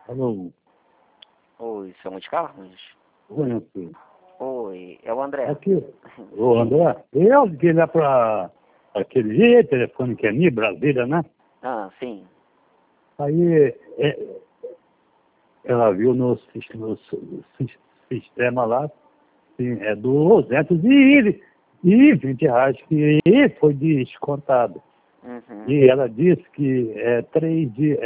Alô, Oi, seu Luiz Carlos? oi, meu filho. Oi, é o André. Aqui, ô André, eu liguei lá para aquele telefone que é minha, Brasília, né? Ah, sim. Aí ela viu no sistema lá, sim, é R$ 220 que foi descontado. Uhum. E ela disse que 3 dias,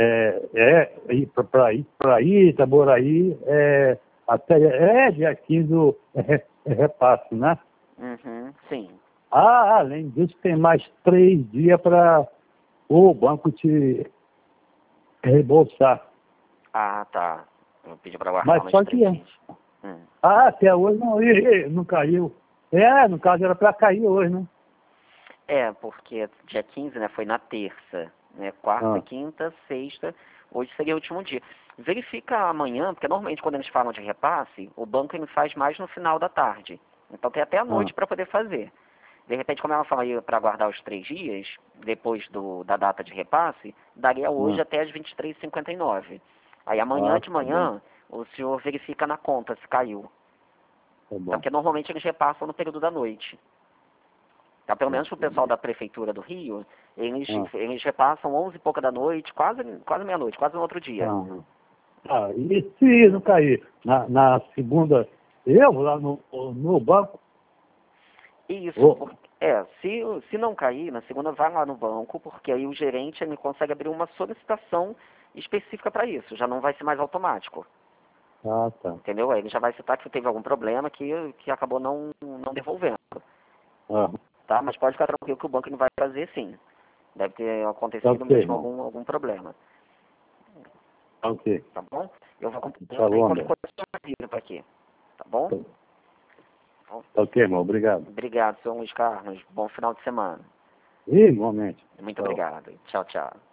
para ir, Itaboraí, até dia 15 é repasse, né? Uhum, sim. Além disso, tem mais 3 dias para o banco te reembolsar. Ah, tá. Eu pedi pra guardar Mas mais só que 3 dias. Hum. até hoje não caiu. No caso era para cair hoje, né? É, porque dia 15, né, foi na terça, né? Quarta, Ah, quinta, sexta, hoje seria o último dia. Verifica amanhã, porque normalmente quando eles falam de repasse, o banco ele faz mais no final da tarde. Então tem até a ah, noite para poder fazer. De repente, como ela falou aí para guardar os 3 dias, depois da data de repasse, daria hoje ah, até as 23h59. Aí amanhã de tá bom, manhã, o senhor verifica na conta se caiu. tá Tá? bom. Porque normalmente eles repassam no período da noite. Tá? Pelo menos o pessoal da Prefeitura do Rio, Ah, eles repassam 11 e pouca da noite, quase meia-noite, quase no outro dia. ah, e se não cair na segunda, eu vou lá no banco, Isso, oh, se não cair, na segunda vai lá no banco, porque aí o gerente ele consegue abrir uma solicitação específica para isso, já não vai ser mais automático. tá. Entendeu? Aí ele já vai citar que teve algum problema que acabou não devolvendo, Ah, tá? Mas pode ficar tranquilo que o banco não vai fazer sim. Deve ter tá acontecido ok, mesmo irmão. algum problema, Tá ok. tá bom? Eu vou acompanhando aí Falou, qualquer André. coisa eu avisa pra aqui, tá bom? Tá, Bom, tá ok, irmão. Obrigado. obrigado, senhor Luiz Carlos. Bom final de semana. Igualmente. Muito Tchau. obrigado. Tchau, tchau.